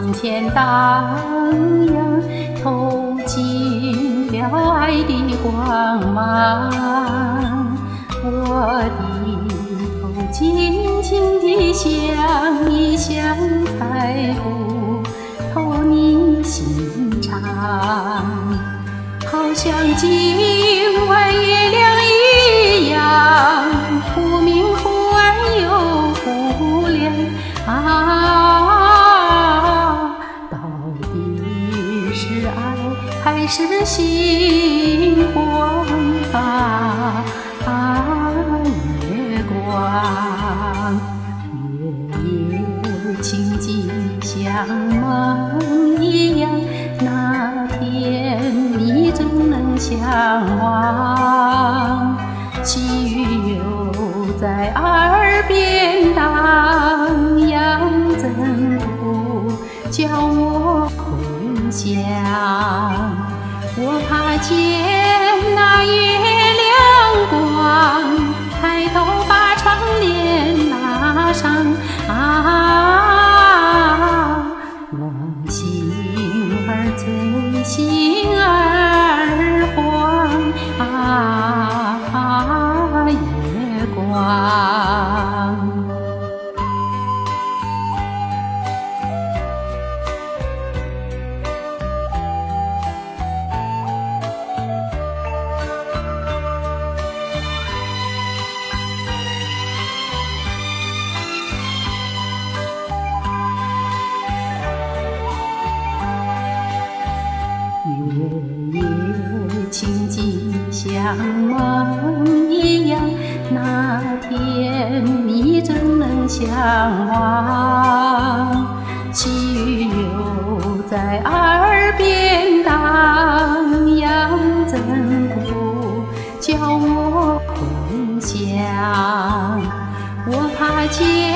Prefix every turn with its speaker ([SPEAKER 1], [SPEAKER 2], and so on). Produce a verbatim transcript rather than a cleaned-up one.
[SPEAKER 1] 从前荡漾，透进了爱的光芒。我低头静静地想一想，才不透你心肠。好像今晚月亮一样，忽明忽暗又忽亮啊！到底是爱还是心慌啊？啊，月光，月夜清静像梦一样，那天你怎能相忘？细雨又在耳边荡漾，怎不叫我回想？我怕见那月亮光，抬头把窗帘拉上啊，梦醒儿醉，心儿慌啊，月光。月夜清静像梦一样，那天你怎能相忘？细雨又在耳边荡漾，怎不叫我回想？我怕见